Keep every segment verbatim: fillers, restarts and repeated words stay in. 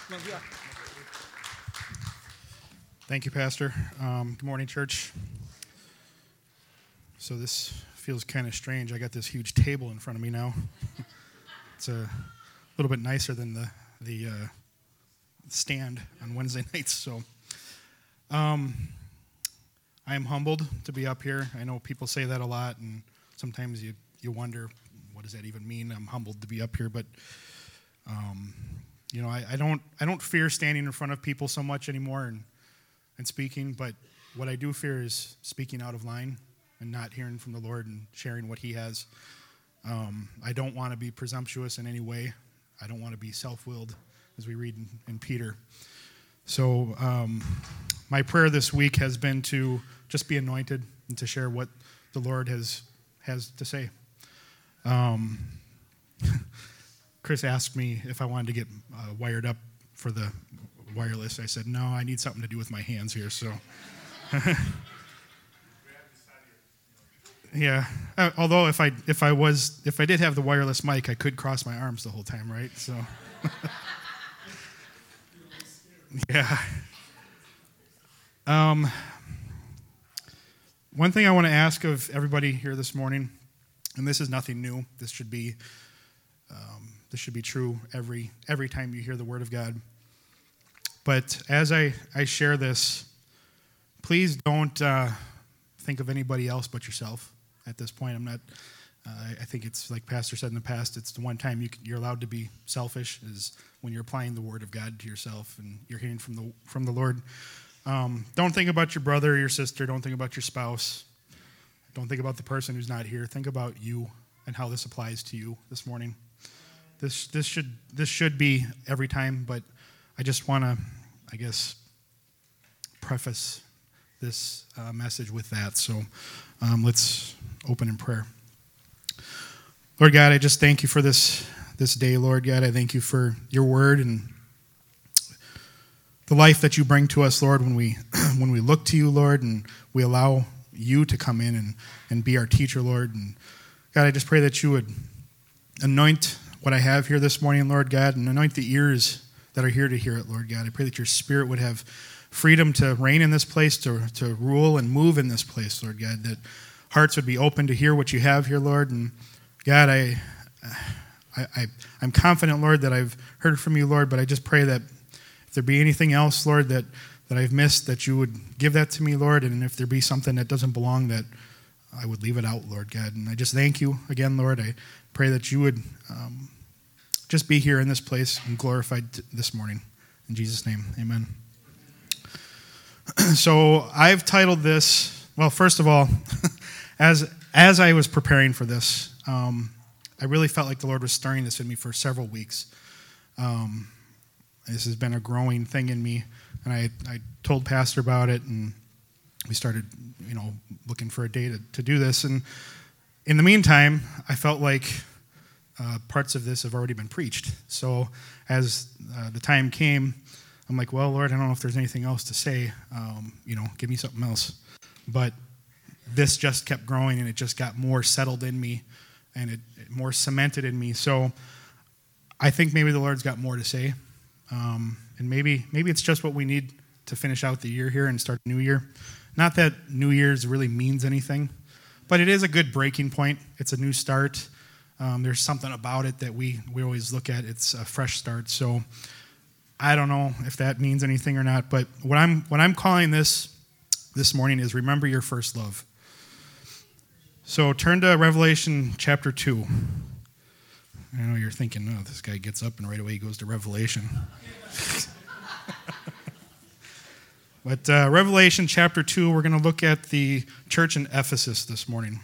Thank you, Pastor. Um, good morning, church. So this feels kind of strange. I got this huge table in front of me now. It's a little bit nicer than the the uh, stand on Wednesday nights. So um, I am humbled to be up here. I know people say that a lot, and sometimes you, you wonder, what does that even mean? I'm humbled to be up here, but um, you know, I, I don't I don't fear standing in front of people so much anymore and and speaking, but what I do fear is speaking out of line and not hearing from the Lord and sharing what He has. Um, I don't want to be presumptuous in any way. I don't want to be self-willed, as we read in, in Peter. So um, my prayer this week has been to just be anointed and to share what the Lord has has to say. Um, Chris asked me if I wanted to get uh, wired up for the wireless. I said, no, I need something to do with my hands here, so... Yeah. Uh, although if I if I was if I did have the wireless mic, I could cross my arms the whole time, right? So. Yeah. Um. One thing I want to ask of everybody here this morning, and this is nothing new. This should be um, this should be true every every time you hear the Word of God. But as I, I share this, please don't uh, think of anybody else but yourself. At this point, I'm not, uh, I think it's like Pastor said in the past, it's the one time you can, you're allowed to be selfish is when you're applying the Word of God to yourself and you're hearing from the from the Lord. Um, don't think about your brother or your sister. Don't think about your spouse. Don't think about the person who's not here. Think about you and how this applies to you this morning. This this should this should be every time, but I just want to, I guess, preface this uh, message with that. So um, let's open in prayer. Lord God, I just thank you for this this day, Lord God. I thank you for your word and the life that you bring to us, Lord, when we when we look to you, Lord, and we allow you to come in and, and be our teacher, Lord. And God, I just pray that you would anoint what I have here this morning, Lord God, and anoint the ears that are here to hear it, Lord God. I pray that your Spirit would have freedom to reign in this place, to, to rule and move in this place, Lord God, that hearts would be open to hear what you have here, Lord. And God, I, I, I, I'm confident, Lord, that I've heard from you, Lord, but I just pray that if there be anything else, Lord, that, that I've missed, that you would give that to me, Lord, and if there be something that doesn't belong, that I would leave it out, Lord God. And I just thank you again, Lord. I pray that you would um, just be here in this place and glorified this morning. In Jesus' name, amen. So I've titled this, well, first of all, as as I was preparing for this, um, I really felt like the Lord was stirring this in me for several weeks. Um, this has been a growing thing in me, and I, I told Pastor about it, and we started, you know, looking for a day to, to do this. And in the meantime, I felt like uh, parts of this have already been preached. So as uh, the time came, I'm like, well, Lord, I don't know if there's anything else to say. Um, you know, give me something else. But this just kept growing, and it just got more settled in me, and it, it more cemented in me. So I think maybe the Lord's got more to say. Um, and maybe maybe it's just what we need to finish out the year here and start a new year. Not that New Year's really means anything, but it is a good breaking point. It's a new start. Um, there's something about it that we, we always look at. It's a fresh start. So I don't know if that means anything or not, but what I'm what I'm calling this this morning is remember your first love. So turn to Revelation chapter two. I know you're thinking, oh, this guy gets up and right away he goes to Revelation. But uh, Revelation chapter two, we're going to look at the church in Ephesus this morning,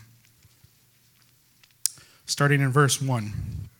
starting in verse one.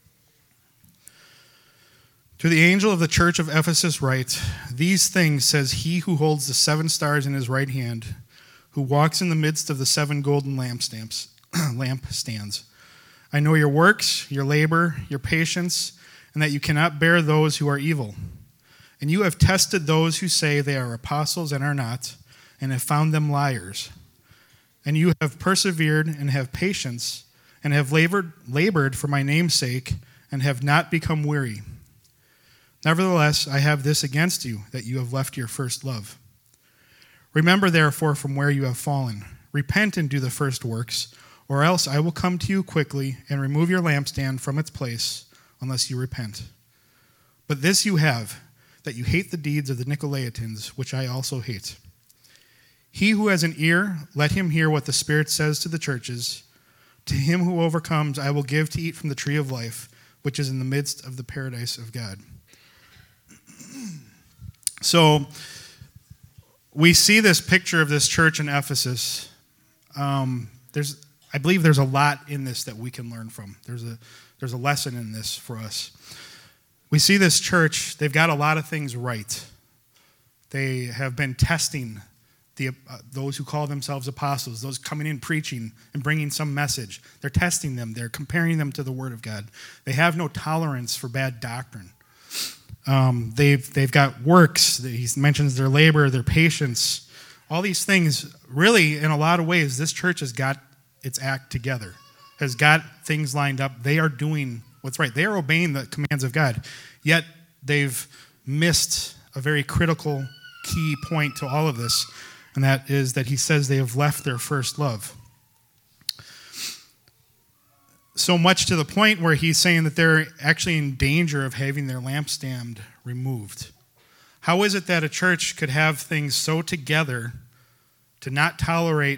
To the angel of the church of Ephesus write, these things says he who holds the seven stars in his right hand, who walks in the midst of the seven golden lampstands. lampstands. I know your works, your labor, your patience, and that you cannot bear those who are evil. And you have tested those who say they are apostles and are not, and have found them liars. And you have persevered and have patience, and have labored, labored for my name's sake, and have not become weary. Nevertheless, I have this against you, that you have left your first love. Remember, therefore, from where you have fallen. Repent and do the first works, or else I will come to you quickly and remove your lampstand from its place, unless you repent. But this you have, that you hate the deeds of the Nicolaitans, which I also hate. He who has an ear, let him hear what the Spirit says to the churches. To him who overcomes, I will give to eat from the tree of life, which is in the midst of the paradise of God. So, we see this picture of this church in Ephesus. Um, there's, I believe there's a lot in this that we can learn from. There's a, there's a lesson in this for us. We see this church, they've got a lot of things right. They have been testing the uh, those who call themselves apostles, those coming in preaching and bringing some message. They're testing them. They're comparing them to the Word of God. They have no tolerance for bad doctrine. Um, they've they've got works. He mentions their labor, their patience, all these things. Really, in a lot of ways, this church has got its act together, has got things lined up. They are doing what's right. They are obeying the commands of God. Yet they've missed a very critical key point to all of this, and that is that he says they have left their first love. So much to the point where he's saying that they're actually in danger of having their lampstand removed. How is it that a church could have things so together to not tolerate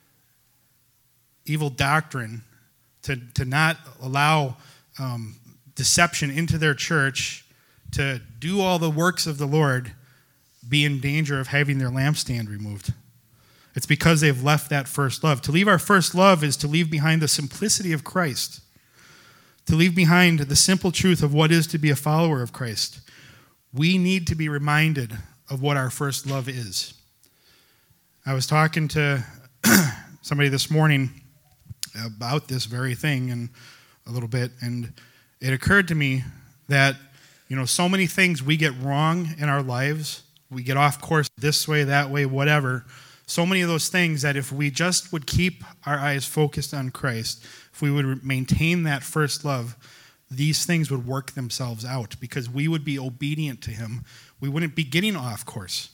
evil doctrine, to, to not allow um, deception into their church, to do all the works of the Lord, be in danger of having their lampstand removed? It's because they've left that first love. To leave our first love is to leave behind the simplicity of Christ, to leave behind the simple truth of what is to be a follower of Christ. We need to be reminded of what our first love is. I was talking to somebody this morning about this very thing and a little bit, and it occurred to me that, you know, so many things we get wrong in our lives. We get off course this way, that way, whatever. So many of those things that if we just would keep our eyes focused on Christ, if we would maintain that first love, these things would work themselves out because we would be obedient to him. We wouldn't be getting off course.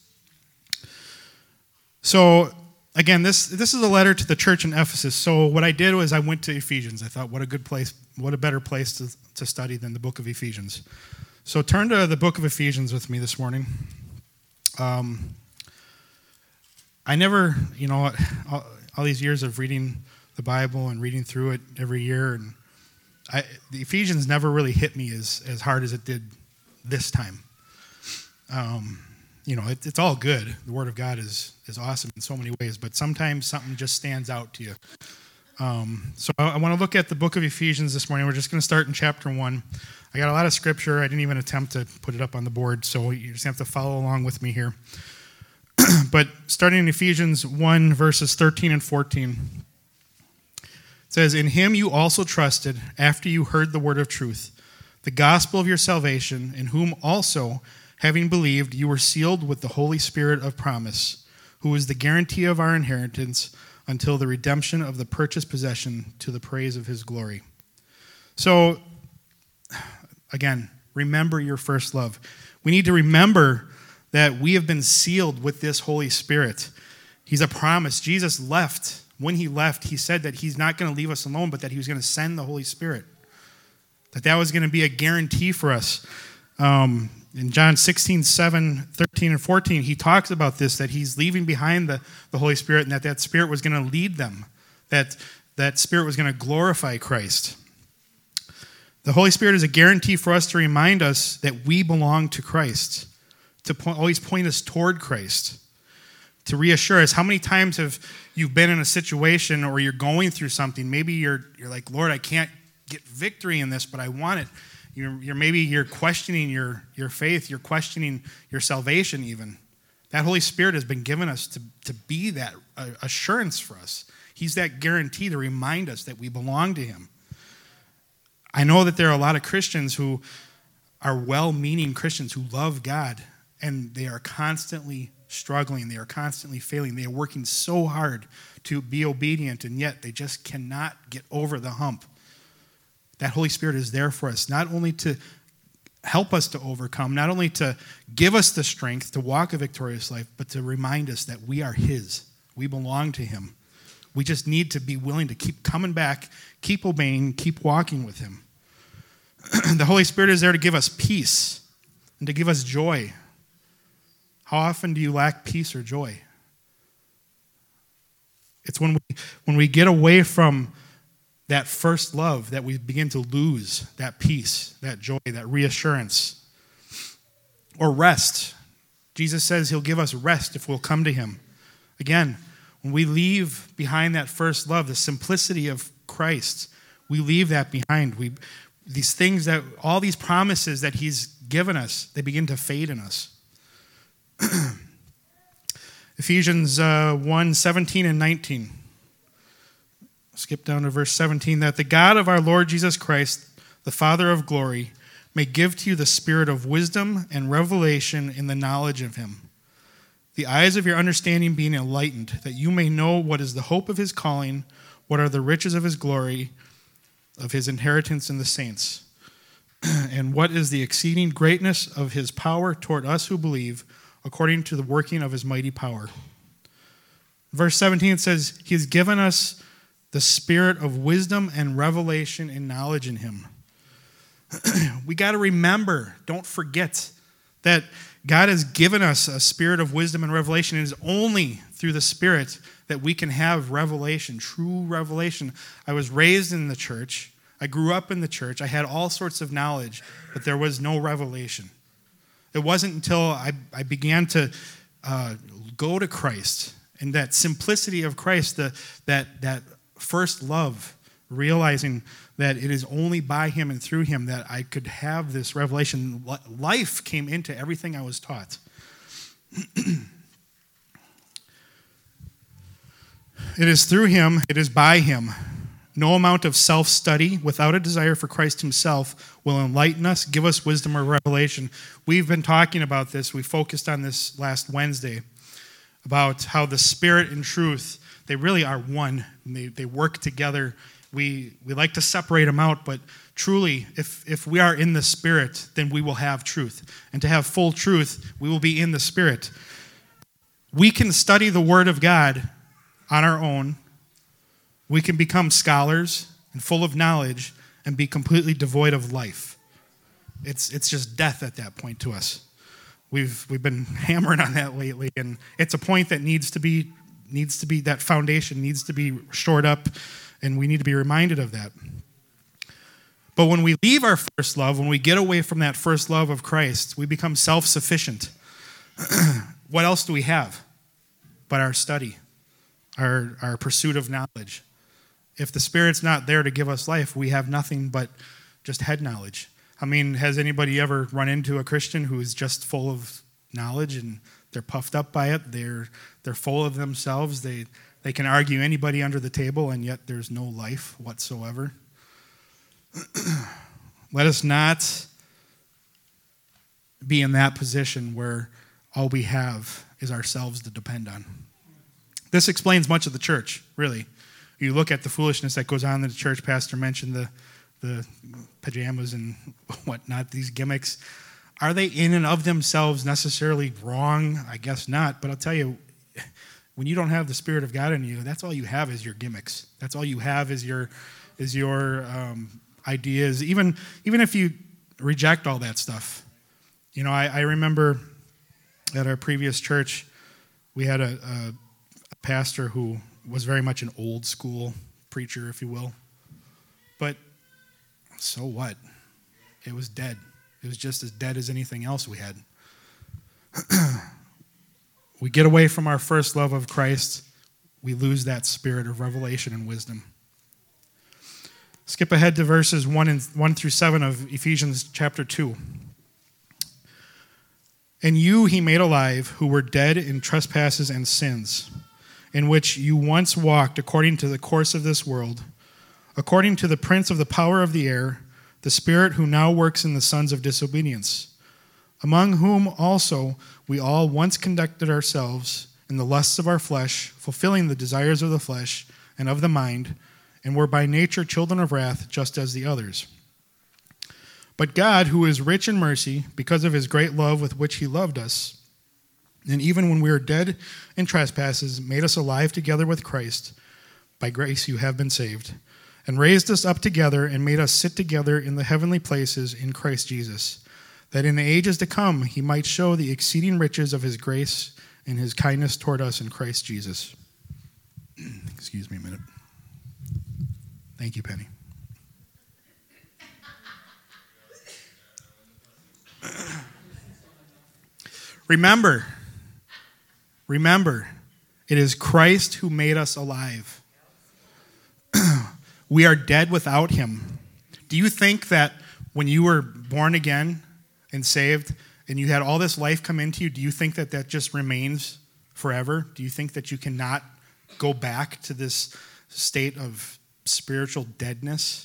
So, again, this this is a letter to the church in Ephesus. So what I did was I went to Ephesians. I thought, what a good place, what a better place to, to study than the book of Ephesians. So turn to the book of Ephesians with me this morning. Um, I never, you know, all, all these years of reading the Bible and reading through it every year, and I, the Ephesians never really hit me as, as hard as it did this time. Um, you know, it, it's all good. The Word of God is is awesome in so many ways, but sometimes something just stands out to you. Um, so I, I want to look at the book of Ephesians this morning. We're just going to start in chapter one. I got a lot of scripture. I didn't even attempt to put it up on the board, so you just have to follow along with me here. But starting in Ephesians one, verses thirteen and fourteen, it says, "In him you also trusted after you heard the word of truth, the gospel of your salvation, in whom also, having believed, you were sealed with the Holy Spirit of promise, who is the guarantee of our inheritance until the redemption of the purchased possession to the praise of his glory." So, again, remember your first love. We need to remember that we have been sealed with this Holy Spirit. He's a promise. Jesus left. When he left, he said that he's not going to leave us alone, but that he was going to send the Holy Spirit. That that was going to be a guarantee for us. Um, in John sixteen, seven, thirteen, and fourteen, he talks about this, that he's leaving behind the, the Holy Spirit and that that Spirit was going to lead them. That that Spirit was going to glorify Christ. The Holy Spirit is a guarantee for us to remind us that we belong to Christ, to point, always point us toward Christ, to reassure us. How many times have you been in a situation or you're going through something? Maybe you're you're like, Lord, I can't get victory in this, but I want it. You're, you're maybe you're questioning your, your faith. You're questioning your salvation even. That Holy Spirit has been given us to, to be that uh, assurance for us. He's that guarantee to remind us that we belong to him. I know that there are a lot of Christians who are well-meaning Christians who love God, and they are constantly struggling. They are constantly failing. They are working so hard to be obedient, and yet they just cannot get over the hump. That Holy Spirit is there for us, not only to help us to overcome, not only to give us the strength to walk a victorious life, but to remind us that we are his. We belong to him. We just need to be willing to keep coming back, keep obeying, keep walking with him. The Holy Spirit is there to give us peace and to give us joy. How often do you lack peace or joy? It's when we, when we get away from that first love that we begin to lose that peace, that joy, that reassurance. Or rest. Jesus says he'll give us rest if we'll come to him. Again, when we leave behind that first love, the simplicity of Christ, we leave that behind. We, these things that, all these promises that he's given us, they begin to fade in us. Ephesians uh, one, seventeen and nineteen. Skip down to verse seventeen. That the God of our Lord Jesus Christ, the Father of glory, may give to you the spirit of wisdom and revelation in the knowledge of him. The eyes of your understanding being enlightened, that you may know what is the hope of his calling, what are the riches of his glory, of his inheritance in the saints, and what is the exceeding greatness of his power toward us who believe, according to the working of his mighty power. Verse seventeen says, he has given us the spirit of wisdom and revelation and knowledge in him. We got to remember, don't forget, that God has given us a spirit of wisdom and revelation. It is only through the Spirit that we can have revelation, true revelation. I was raised in the church. I grew up in the church. I had all sorts of knowledge, but there was no revelation. It wasn't until I, I began to uh, go to Christ, and that simplicity of Christ, the, that, that first love, realizing that it is only by him and through him that I could have this revelation. Life came into everything I was taught. It is through him, it is by him. No amount of self-study without a desire for Christ himself will enlighten us, give us wisdom or revelation. We've been talking about this. We focused on this last Wednesday, about how the Spirit and truth, they really are one. And they, they work together. We we like to separate them out, but truly, if, if we are in the Spirit, then we will have truth. And to have full truth, we will be in the Spirit. We can study the Word of God on our own. We can become scholars and full of knowledge and be completely devoid of life. It's it's just death at that point to us. We've we've been hammering on that lately, and it's a point that needs to be needs to be that foundation needs to be shored up. And we need to be reminded of that. But when we leave our first love, when we get away from that first love of Christ, we become self-sufficient. What else do we have but our study, our, our pursuit of knowledge? If the Spirit's not there to give us life, we have nothing but just head knowledge. I mean, has anybody ever run into a Christian who is just full of knowledge and they're puffed up by it? They're they're full of themselves. They They can argue anybody under the table, and yet there's no life whatsoever. Let us not be in that position where all we have is ourselves to depend on. This explains much of the church, really. You look at the foolishness that goes on in the church. Pastor mentioned the, the pajamas and whatnot, these gimmicks. Are they in and of themselves necessarily wrong? I guess not, but I'll tell you, when you don't have the Spirit of God in you, that's all you have is your gimmicks. That's all you have is your is your um, ideas. Even even if you reject all that stuff. You know, I, I remember at our previous church, we had a, a, a pastor who was very much an old school preacher, if you will. But so what? It was dead. It was just as dead as anything else we had. We get away from our first love of Christ, we lose that spirit of revelation and wisdom. Skip ahead to verses one and one through seven of Ephesians chapter two. And you he made alive, who were dead in trespasses and sins, in which you once walked according to the course of this world, according to the prince of the power of the air, the spirit who now works in the sons of disobedience, among whom also we all once conducted ourselves in the lusts of our flesh, fulfilling the desires of the flesh and of the mind, and were by nature children of wrath, just as the others. But God, who is rich in mercy, because of his great love with which he loved us, and even when we were dead in trespasses, made us alive together with Christ. By grace you have been saved, and raised us up together and made us sit together in the heavenly places in Christ Jesus, that in the ages to come he might show the exceeding riches of his grace and his kindness toward us in Christ Jesus. Excuse me a minute. Thank you, Penny. Remember, remember, it is Christ who made us alive. We are dead without him. Do you think that when you were born again and saved and you had all this life come into you, do you think that that just remains forever? Do you think that you cannot go back to this state of spiritual deadness?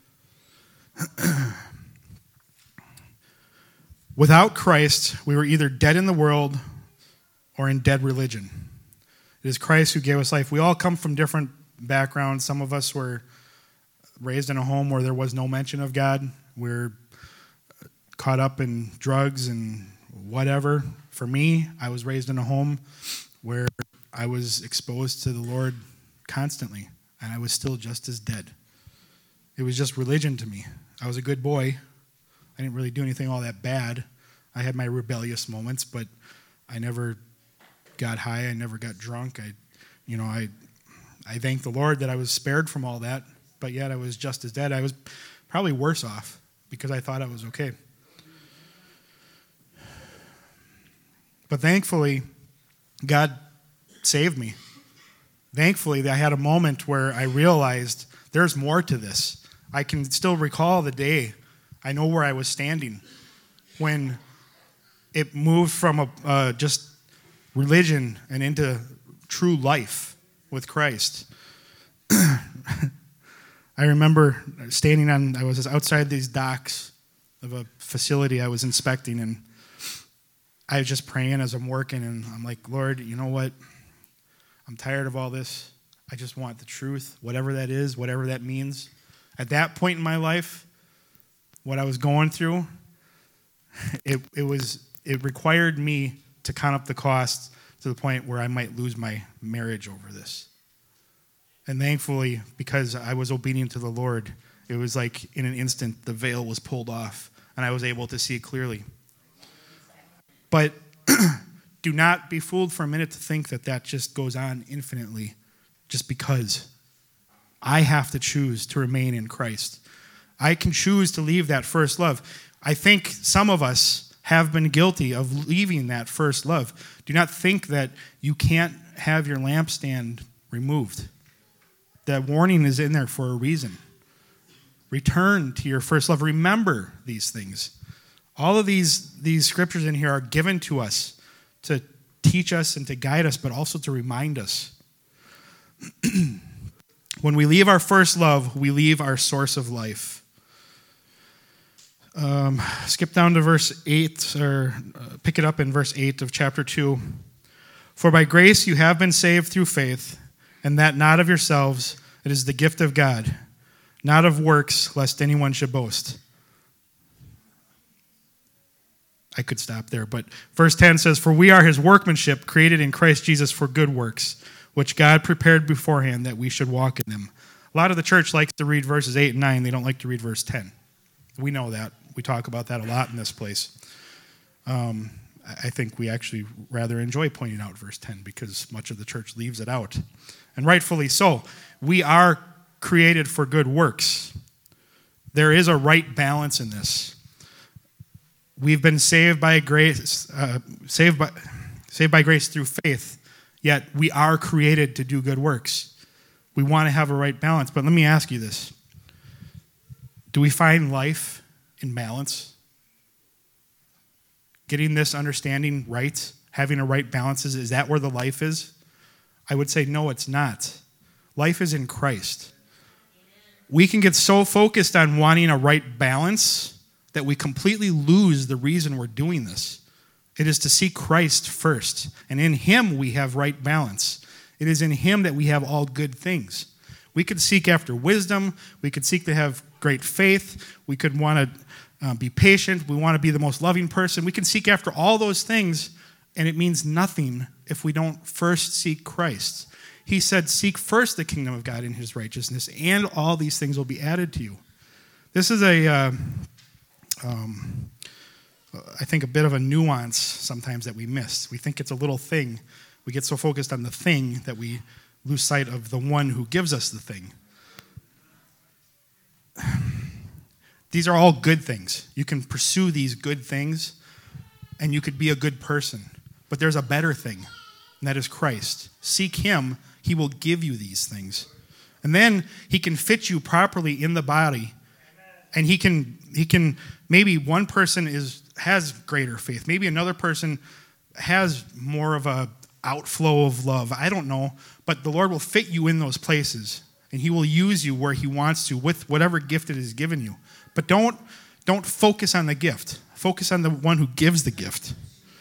Without Christ, we were either dead in the world or in dead religion. It is Christ who gave us life. We all come from different backgrounds. Some of us were raised in a home where there was no mention of God. We're caught up in drugs and whatever. For me, I was raised in a home where I was exposed to the Lord constantly, and I was still just as dead. It was just religion to me. I was a good boy. I didn't really do anything all that bad. I had my rebellious moments, but I never got high. I never got drunk. I, you know, I, I thank the Lord that I was spared from all that, but yet I was just as dead. I was probably worse off because I thought I was okay. But thankfully, God saved me. Thankfully, I had a moment where I realized there's more to this. I can still recall the day. I know where I was standing when it moved from a, uh, just religion and into true life with Christ. I remember standing on, I was outside these docks of a facility I was inspecting, and I was just praying as I'm working, and I'm like, Lord, you know what? I'm tired of all this. I just want the truth, whatever that is, whatever that means. At that point in my life, what I was going through, it it was it required me to count up the cost to the point where I might lose my marriage over this. And thankfully, because I was obedient to the Lord, it was like in an instant the veil was pulled off and I was able to see clearly. But do not be fooled for a minute to think that that just goes on infinitely just because. I have to choose to remain in Christ. I can choose to leave that first love. I think some of us have been guilty of leaving that first love. Do not think that you can't have your lampstand removed. That warning is in there for a reason. Return to your first love. Remember these things. All of these, these scriptures in here are given to us to teach us and to guide us, but also to remind us. When we leave our first love, we leave our source of life. Um, skip down to verse eight, or uh, pick it up in verse eight of chapter two. For by grace you have been saved through faith, and that not of yourselves, it is the gift of God, not of works, lest anyone should boast. I could stop there, but verse ten says, For we are his workmanship, created in Christ Jesus for good works, which God prepared beforehand that we should walk in them. A lot of the church likes to read verses eight and nine. They don't like to read verse ten. We know that. We talk about that a lot in this place. Um, I think we actually rather enjoy pointing out verse ten because much of the church leaves it out. And rightfully so. We are created for good works. There is a right balance in this. We've been saved by grace, uh, saved by, saved by grace through faith, yet we are created to do good works. We want to have a right balance. But let me ask you this. Do we find life in balance? Getting this understanding right, having a right balance, is, is that where the life is? I would say no, it's not. Life is in Christ. We can get so focused on wanting a right balance that we completely lose the reason we're doing this. It is to seek Christ first, and in him we have right balance. It is in him that we have all good things. We could seek after wisdom. We could seek to have great faith. We could want to uh, be patient. We want to be the most loving person. We can seek after all those things, and it means nothing if we don't first seek Christ. He said, seek first the kingdom of God and his righteousness, and all these things will be added to you. This is a, uh, um, I think, a bit of a nuance sometimes that we miss. We think it's a little thing. We get so focused on the thing that we lose sight of the one who gives us the thing. These are all good things. You can pursue these good things, and you could be a good person. But there's a better thing, and that is Christ. Seek him. He will give you these things. And then he can fit you properly in the body. And he can, he can maybe one person is has greater faith. Maybe another person has more of a outflow of love. I don't know. But the Lord will fit you in those places. And he will use you where he wants to with whatever gift it has given you. But don't, don't focus on the gift. Focus on the one who gives the gift.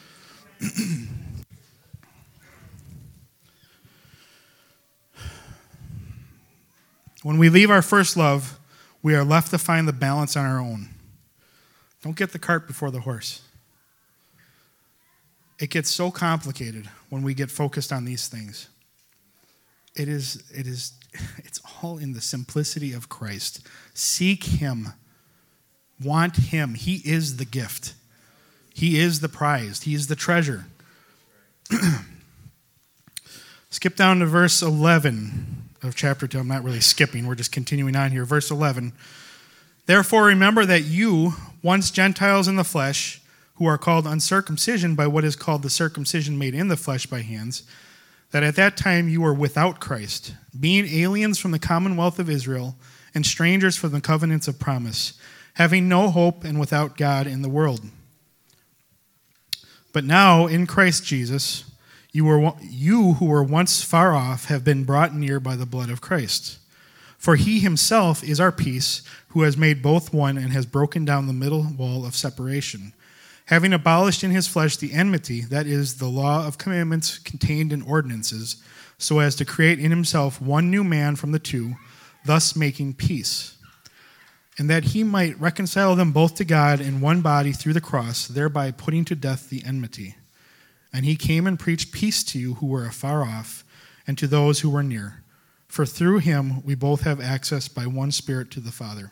When we leave our first love, we are left to find the balance on our own. Don't get the cart before the horse. It gets so complicated when we get focused on these things. It is, it is, it's all in the simplicity of Christ. Seek him. Want him. He is the gift. He is the prize. He is the treasure. Skip down to verse eleven of chapter two. I'm not really skipping. We're just continuing on here. Verse eleven. Therefore remember that you, once Gentiles in the flesh, who are called uncircumcision by what is called the circumcision made in the flesh by hands, that at that time you were without Christ, being aliens from the commonwealth of Israel and strangers from the covenants of promise, having no hope and without God in the world. But now, in Christ Jesus, you were you who were once far off have been brought near by the blood of Christ. For he himself is our peace, who has made both one and has broken down the middle wall of separation, having abolished in his flesh the enmity, that is, the law of commandments contained in ordinances, so as to create in himself one new man from the two, thus making peace, and that he might reconcile them both to God in one body through the cross, thereby putting to death the enmity. And he came and preached peace to you who were afar off, and to those who were near. For through him we both have access by one Spirit to the Father.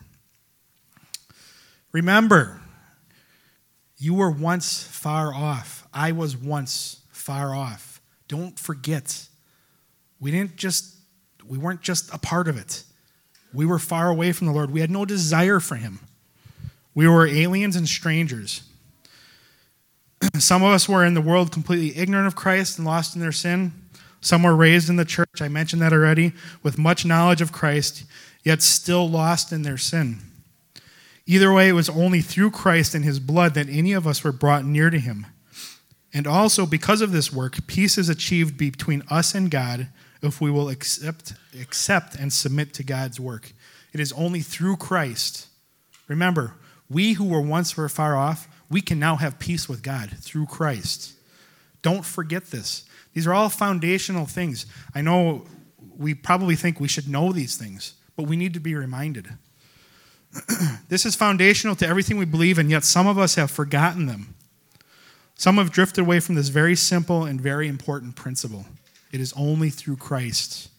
Remember, you were once far off. I was once far off. Don't forget. We didn't just, we weren't just a part of it. We were far away from the Lord. We had no desire for him. We were aliens and strangers. Some of us were in the world completely ignorant of Christ and lost in their sin. Some were raised in the church, I mentioned that already, with much knowledge of Christ, yet still lost in their sin. Either way, it was only through Christ and his blood that any of us were brought near to him. And also, because of this work, peace is achieved between us and God if we will accept, accept and submit to God's work. It is only through Christ. Remember, we who were once were far off, we can now have peace with God through Christ. Don't forget this. These are all foundational things. I know we probably think we should know these things, but we need to be reminded. This is foundational to everything we believe, and yet some of us have forgotten them. Some have drifted away from this very simple and very important principle. It is only through Christ.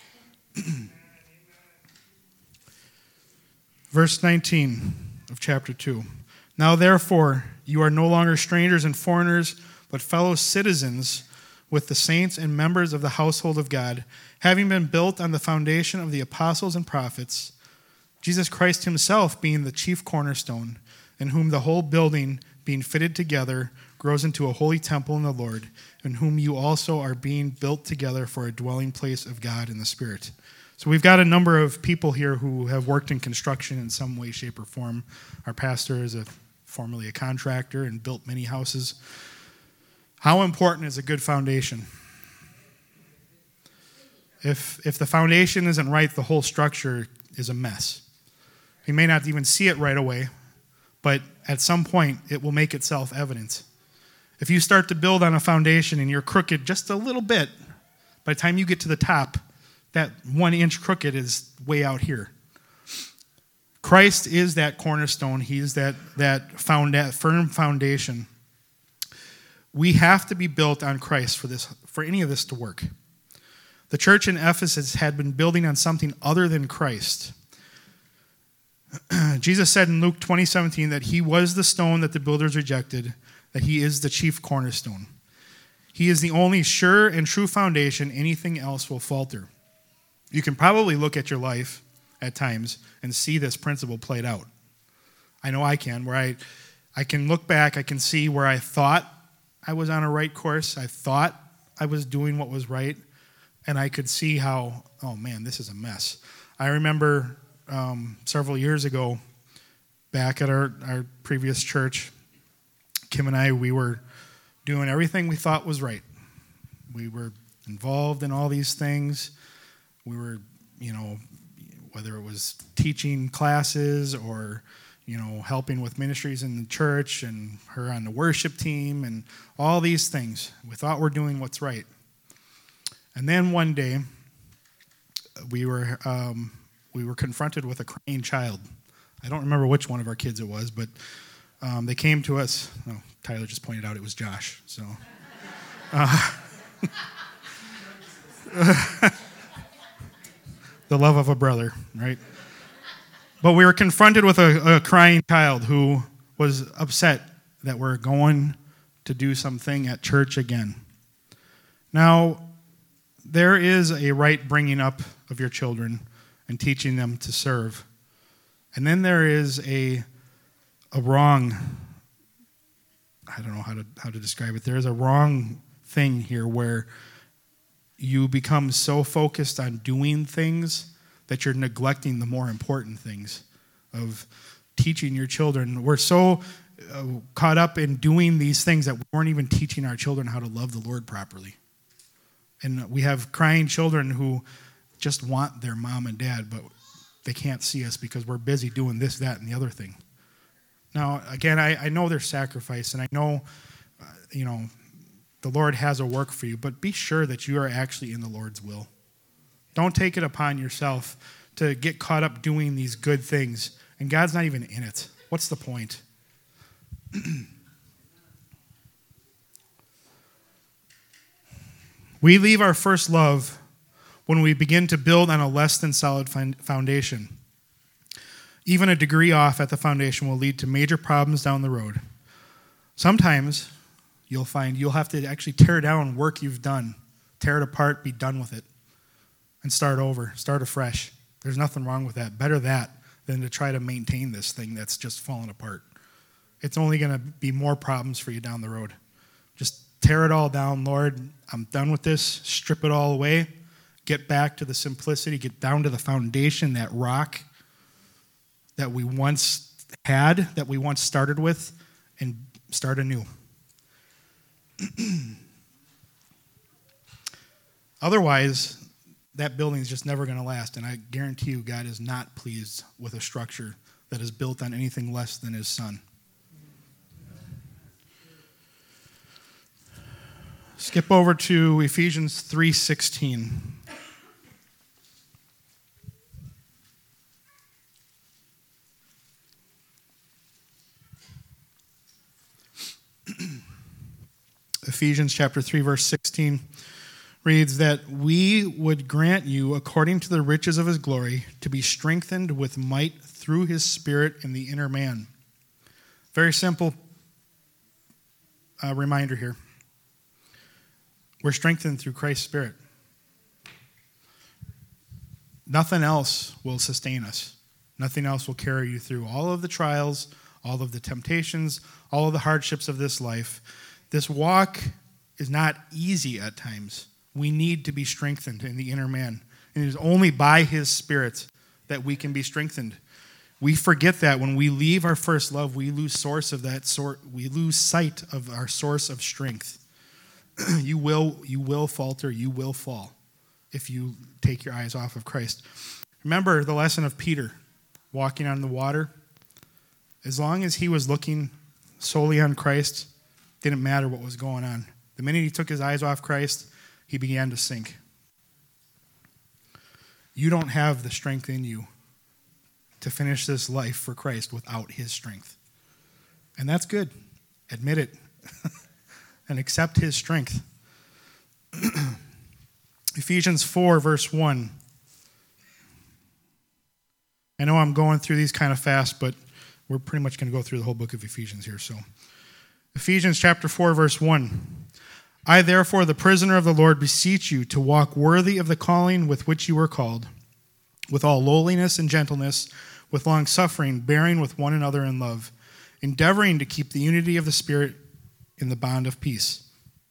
Verse nineteen of chapter two. Now therefore, you are no longer strangers and foreigners, but fellow citizens with the saints and members of the household of God, having been built on the foundation of the apostles and prophets, Jesus Christ himself being the chief cornerstone, in whom the whole building, being fitted together, grows into a holy temple in the Lord, in whom you also are being built together for a dwelling place of God in the Spirit. So we've got a number of people here who have worked in construction in some way, shape, or form. Our pastor is a, formerly a contractor and built many houses. How important is a good foundation? If, if the foundation isn't right, the whole structure is a mess. You may not even see it right away, but at some point it will make itself evident. If you start to build on a foundation and you're crooked just a little bit, by the time you get to the top, that one inch crooked is way out here. Christ is that cornerstone. He is that, that, found, that firm foundation. We have to be built on Christ for this, for any of this to work. The church in Ephesus had been building on something other than Christ. Jesus said in Luke twenty seventeen that he was the stone that the builders rejected, that he is the chief cornerstone. He is the only sure and true foundation. Anything else will falter. You can probably look at your life at times and see this principle played out. I know I can, where I, I can look back, I can see where I thought I was on a right course, I thought I was doing what was right, and I could see how, oh man, this is a mess. I remember um, several years ago, back at our, our previous church, Kim and I, we were doing everything we thought was right. We were involved in all these things. We were, you know, whether it was teaching classes or, you know, helping with ministries in the church and her on the worship team and all these things. We thought we're doing what's right. And then one day, we were um, we were confronted with a crying child. I don't remember which one of our kids it was, but um, they came to us. Oh, Tyler just pointed out it was Josh. So, uh, the love of a brother, right? But we were confronted with a, a crying child who was upset that we're going to do something at church again. Now, there is a right bringing up of your children and teaching them to serve. And then there is a a wrong, I don't know how to how to describe it. There is a wrong thing here where you become so focused on doing things that you're neglecting the more important things of teaching your children. We're so uh, caught up in doing these things that we weren't even teaching our children how to love the Lord properly. And we have crying children who just want their mom and dad, but they can't see us because we're busy doing this, that, and the other thing. Now, again, I, I know there's sacrifice, and I know, uh, you know, the Lord has a work for you, but be sure that you are actually in the Lord's will. Don't take it upon yourself to get caught up doing these good things, and God's not even in it. What's the point? We leave our first love when we begin to build on a less than solid foundation. Even a degree off at the foundation will lead to major problems down the road. Sometimes you'll find you'll have to actually tear down work you've done, tear it apart, be done with it, and start over, start afresh. There's nothing wrong with that. Better that than to try to maintain this thing that's just fallen apart. It's only going to be more problems for you down the road. Just tear it all down, Lord. I'm done with this. Strip it all away. Get back to the simplicity. Get down to the foundation, that rock that we once had, that we once started with, and start anew. Otherwise, that building is just never going to last, and I guarantee you God is not pleased with a structure that is built on anything less than his Son. Skip over to Ephesians three sixteen. Ephesians chapter three, verse sixteen reads that we would grant you, according to the riches of his glory, to be strengthened with might through his Spirit in the inner man. Very simple uh, reminder here. We're strengthened through Christ's Spirit. Nothing else will sustain us. Nothing else will carry you through all of the trials, all of the temptations, all of the hardships of this life. This walk is not easy at times. We need to be strengthened in the inner man. And it is only by his Spirit that we can be strengthened. We forget that when we leave our first love, we lose source of that sort. We lose sight of our source of strength. You will, you will falter. You will fall if you take your eyes off of Christ. Remember the lesson of Peter walking on the water. As long as he was looking solely on Christ, didn't matter what was going on. The minute he took his eyes off Christ, he began to sink. You don't have the strength in you to finish this life for Christ without his strength. And that's good. Admit it. And accept his strength. Ephesians four, verse one. I know I'm going through these kind of fast, but we're pretty much going to go through the whole book of Ephesians here. So, Ephesians chapter four, verse one. I, therefore, the prisoner of the Lord, beseech you to walk worthy of the calling with which you were called, with all lowliness and gentleness, with long suffering, bearing with one another in love, endeavoring to keep the unity of the Spirit in the bond of peace.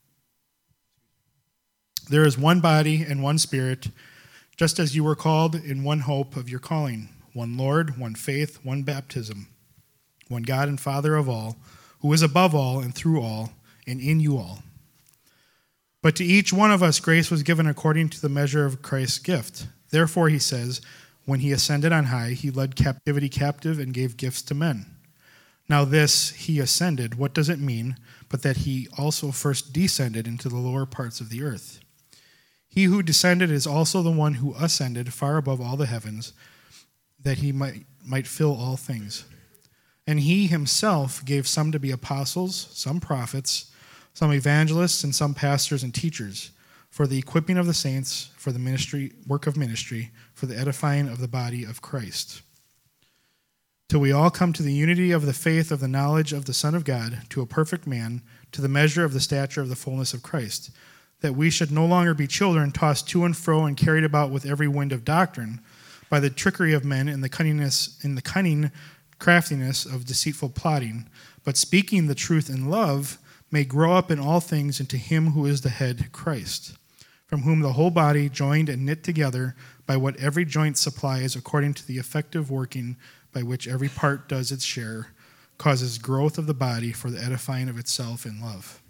There is one body and one Spirit, just as you were called in one hope of your calling, one Lord, one faith, one baptism, one God and Father of all, who is above all and through all and in you all. But to each one of us grace was given according to the measure of Christ's gift. Therefore, he says, when he ascended on high, he led captivity captive and gave gifts to men. Now this, he ascended, what does it mean? But that he also first descended into the lower parts of the earth. He who descended is also the one who ascended far above all the heavens, that he might, might fill all things. And he himself gave some to be apostles, some prophets, some evangelists, and some pastors and teachers, for the equipping of the saints, for the ministry, work of ministry, for the edifying of the body of Christ, till we all come to the unity of the faith of the knowledge of the Son of God, to a perfect man, to the measure of the stature of the fullness of Christ, that we should no longer be children, tossed to and fro and carried about with every wind of doctrine, by the trickery of men and the cunningness, in the cunning craftiness of deceitful plotting, but speaking the truth in love, may grow up in all things into him who is the head, Christ, from whom the whole body, joined and knit together by what every joint supplies, according to the effective working by which every part does its share, causes growth of the body for the edifying of itself in love.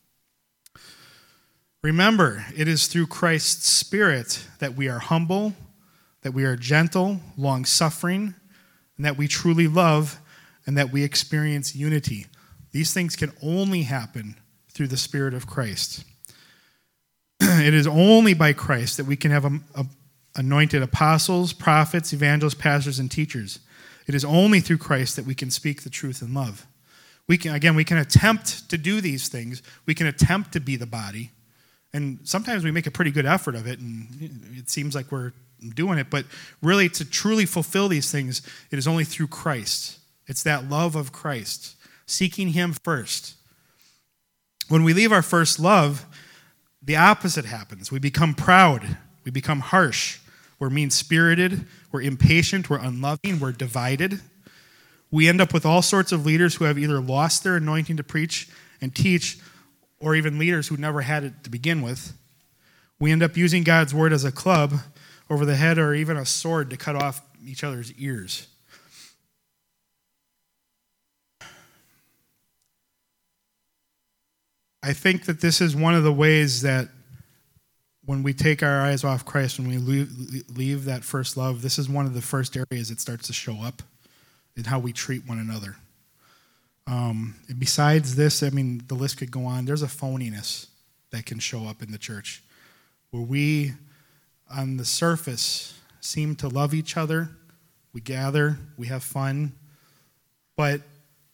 Remember, it is through Christ's Spirit that we are humble, that we are gentle, long-suffering, and that we truly love, and that we experience unity. These things can only happen through the Spirit of Christ. It is only by Christ that we can have a, a, anointed apostles, prophets, evangelists, pastors, and teachers. It is only through Christ that we can speak the truth in love. We can, again, we can attempt to do these things. We can attempt to be the body. And sometimes we make a pretty good effort of it, and it seems like we're doing it. But really, to truly fulfill these things, it is only through Christ. It's that love of Christ, seeking him first. When we leave our first love, the opposite happens. We become proud. We become harsh. We're mean-spirited. We're impatient. We're unloving. We're divided. We end up with all sorts of leaders who have either lost their anointing to preach and teach, or even leaders who never had it to begin with. We end up using God's word as a club over the head or even a sword to cut off each other's ears. I think that this is one of the ways that when we take our eyes off Christ, when we leave, leave that first love, this is one of the first areas it starts to show up in how we treat one another. Um, and besides this, I mean, the list could go on. There's a phoniness that can show up in the church where we, on the surface, seem to love each other. We gather, we have fun, but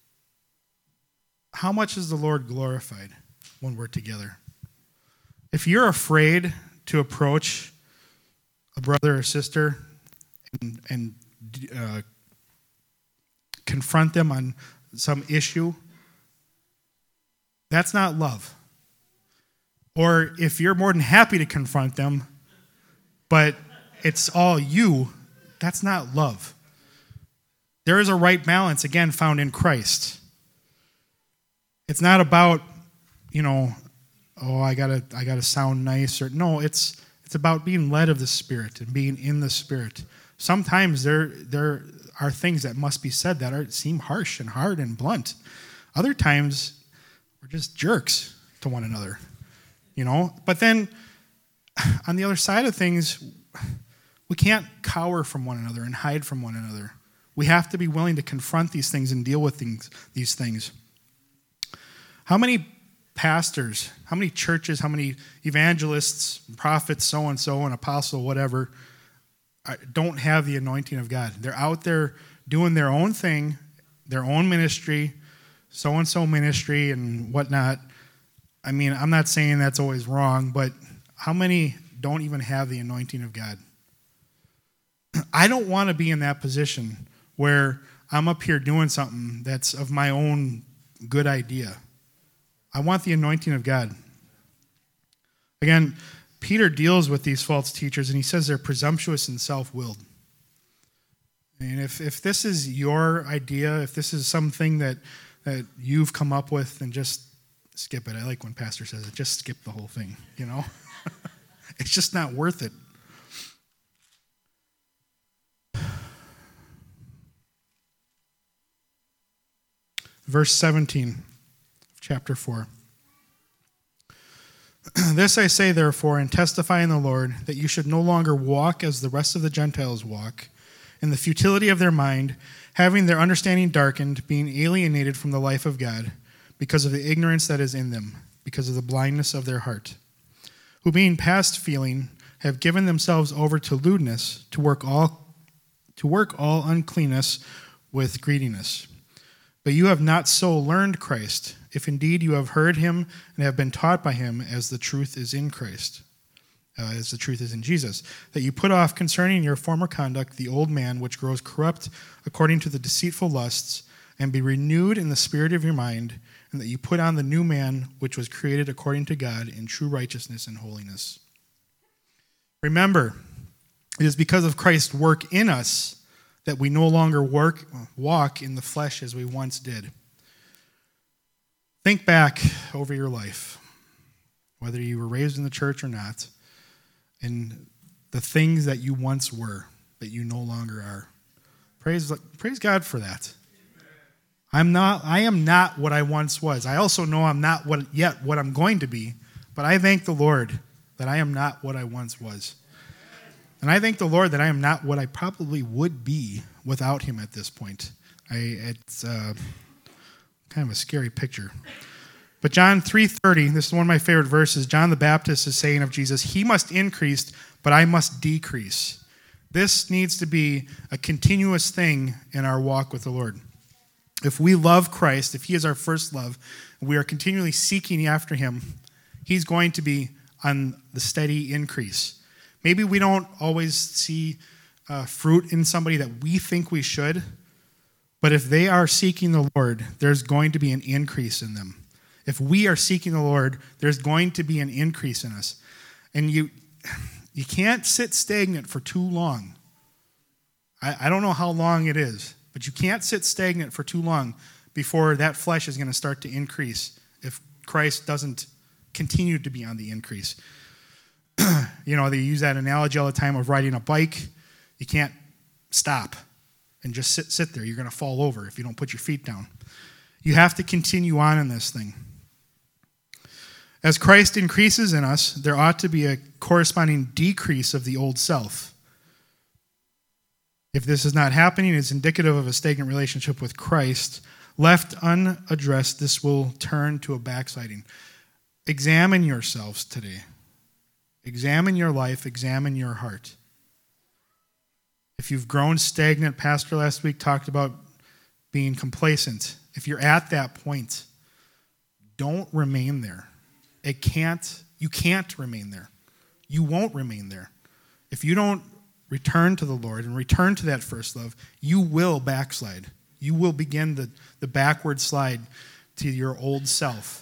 how much is the Lord glorified when we're together? If you're afraid to approach a brother or sister and, and uh, confront them on some issue, that's not love. Or if you're more than happy to confront them, but it's all you, that's not love. There is a right balance, again, found in Christ. It's not about, you know, oh, I gotta, I gotta sound nice, or no. It's it's about being led of the Spirit and being in the Spirit. Sometimes there there are things that must be said that are seem harsh and hard and blunt. Other times we're just jerks to one another, you know. But then on the other side of things, we can't cower from one another and hide from one another. We have to be willing to confront these things and deal with things, these things. How many pastors, how many churches, how many evangelists, prophets, so-and-so, an apostle, whatever, don't have the anointing of God. They're out there doing their own thing, their own ministry, so-and-so ministry and whatnot. I mean, I'm not saying that's always wrong, but how many don't even have the anointing of God? I don't want to be in that position where I'm up here doing something that's of my own good idea. I want the anointing of God. Again, Peter deals with these false teachers, and he says they're presumptuous and self-willed. And if, if this is your idea, if this is something that, that you've come up with, then just skip it. I like when Pastor says it, just skip the whole thing, you know? It's just not worth it. Verse seventeen, chapter four. This I say, therefore, and testify in the Lord, that you should no longer walk as the rest of the Gentiles walk, in the futility of their mind, having their understanding darkened, being alienated from the life of God, because of the ignorance that is in them, because of the blindness of their heart, who being past feeling, have given themselves over to lewdness, to work all to work all uncleanness with greediness. But you have not so learned Christ, if indeed you have heard him and have been taught by him, as the truth is in Christ, uh, as the truth is in Jesus, that you put off concerning your former conduct the old man, which grows corrupt according to the deceitful lusts, and be renewed in the spirit of your mind, and that you put on the new man, which was created according to God in true righteousness and holiness. Remember, it is because of Christ's work in us that we no longer work, walk in the flesh as we once did. Think back over your life, whether you were raised in the church or not, and the things that you once were that you no longer are. Praise, praise God for that. I'm not, I am not what I once was. I also know I'm not what yet what I'm going to be, but I thank the Lord that I am not what I once was. And I thank the Lord that I am not what I probably would be without him at this point. I, it's uh, kind of a scary picture. But John three thirty, this is one of my favorite verses. John the Baptist is saying of Jesus, he must increase, but I must decrease. This needs to be a continuous thing in our walk with the Lord. If we love Christ, if he is our first love, and we are continually seeking after him, he's going to be on the steady increase. Maybe we don't always see uh, fruit in somebody that we think we should, but if they are seeking the Lord, there's going to be an increase in them. If we are seeking the Lord, there's going to be an increase in us. And you you can't sit stagnant for too long. I, I don't know how long it is, but you can't sit stagnant for too long before that flesh is going to start to increase if Christ doesn't continue to be on the increase. You know, they use that analogy all the time of riding a bike. You can't stop and just sit sit there. You're going to fall over if you don't put your feet down. You have to continue on in this thing. As Christ increases in us, there ought to be a corresponding decrease of the old self. If this is not happening, it's indicative of a stagnant relationship with Christ. Left unaddressed, this will turn to a backsliding. Examine yourselves today. Examine your life. Examine your heart. If you've grown stagnant, Pastor last week talked about being complacent. If you're at that point, don't remain there. It can't, you can't remain there. You won't remain there. If you don't return to the Lord and return to that first love, you will backslide. You will begin the, the backward slide to your old self.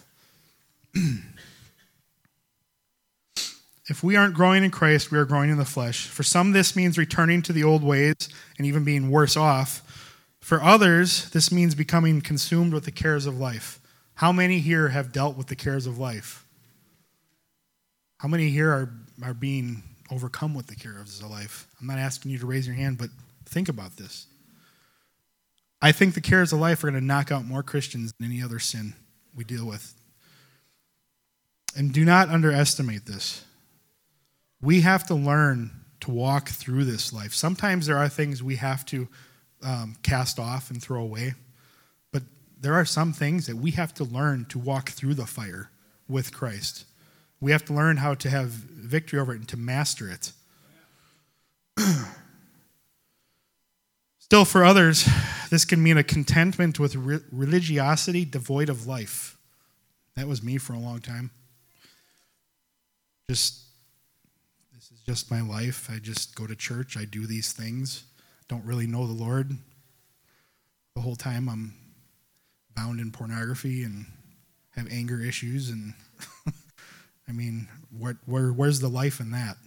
If we aren't growing in Christ, we are growing in the flesh. For some, this means returning to the old ways and even being worse off. For others, this means becoming consumed with the cares of life. How many here have dealt with the cares of life? How many here are, are being overcome with the cares of life? I'm not asking you to raise your hand, but think about this. I think the cares of life are going to knock out more Christians than any other sin we deal with. And do not underestimate this. We have to learn to walk through this life. Sometimes there are things we have to um, cast off and throw away, but there are some things that we have to learn to walk through the fire with Christ. We have to learn how to have victory over it and to master it. Still, for others, this can mean a contentment with re- religiosity devoid of life. That was me for a long time. Just, this is just my life. I just go to church. I do these things. Don't really know the Lord. The whole time I'm bound in pornography and have anger issues. And I mean, what, where, where's the life in that?